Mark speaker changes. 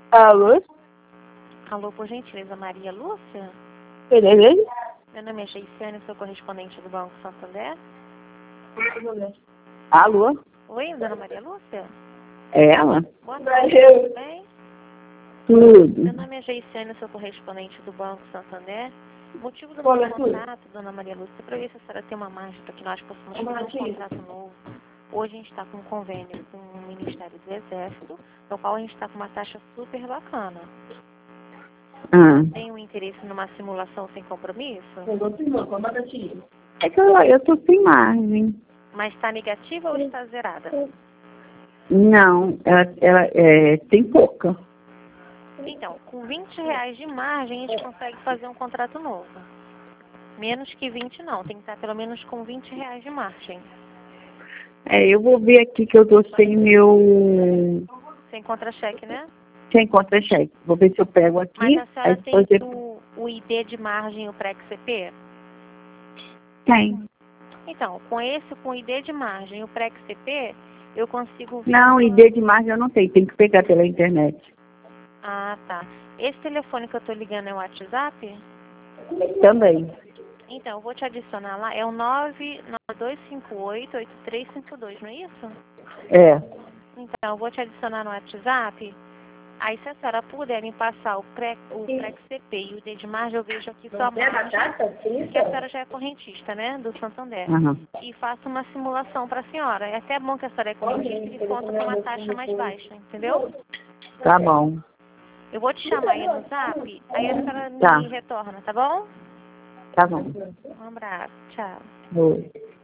Speaker 1: Alô?
Speaker 2: Alô, por gentileza, Maria Lúcia?
Speaker 1: Beleza?
Speaker 2: Meu nome é Geiciane, sou correspondente do Banco Santander.
Speaker 1: Alô?
Speaker 2: Oi, dona Maria Lúcia?
Speaker 1: É ela?
Speaker 2: Boa tarde, tudo bem?
Speaker 1: Tudo.
Speaker 2: Meu nome é Geiciane, sou correspondente do Banco Santander. O motivo do meu contrato, dona Maria Lúcia, é para ver se a senhora tem uma margem para que nós possamos fazer um contrato novo. Hoje a gente está com um convênio com o Ministério do Exército, no qual a gente está com uma taxa super bacana.
Speaker 1: Ah.
Speaker 2: Tem um interesse numa simulação sem compromisso?
Speaker 1: É que eu tô sem margem.
Speaker 2: Mas está negativa ou está zerada?
Speaker 1: Não, ela tem pouca.
Speaker 2: Então, com R$ 20 de margem, a gente consegue fazer um contrato novo. Menos que 20 não, tem que estar pelo menos com R$ 20 de margem.
Speaker 1: Eu vou ver aqui que eu tô sem meu...
Speaker 2: Sem contra-cheque, né?
Speaker 1: Sem contra-cheque. Vou ver se eu pego aqui.
Speaker 2: Mas a senhora
Speaker 1: aí
Speaker 2: tem
Speaker 1: depois
Speaker 2: o ID de margem e o PREC-CP?
Speaker 1: Tem.
Speaker 2: Então, com o ID de margem e o PREC-CP, eu consigo ver...
Speaker 1: Não, ID de margem eu não tenho. Tem que pegar pela internet.
Speaker 2: Ah, tá. Esse telefone que eu tô ligando é o WhatsApp?
Speaker 1: Também.
Speaker 2: Então, eu vou te adicionar lá. É o 99258-8352, não é isso?
Speaker 1: É.
Speaker 2: Então, eu vou te adicionar no WhatsApp. Aí, se a senhora puder me passar o PREC-CP e o ID de margem, eu vejo aqui sua margem. Porque a senhora já é correntista, né? Do Santander.
Speaker 1: Uhum.
Speaker 2: E faço uma simulação para a senhora. É até bom que a senhora é correntista e conta com uma taxa mais baixa, entendeu?
Speaker 1: Tá bom.
Speaker 2: Eu vou te chamar aí no Zap, aí a senhora
Speaker 1: Tá.
Speaker 2: me retorna, tá bom?
Speaker 1: Tá bom.
Speaker 2: Um abraço. Tchau.
Speaker 1: Oi.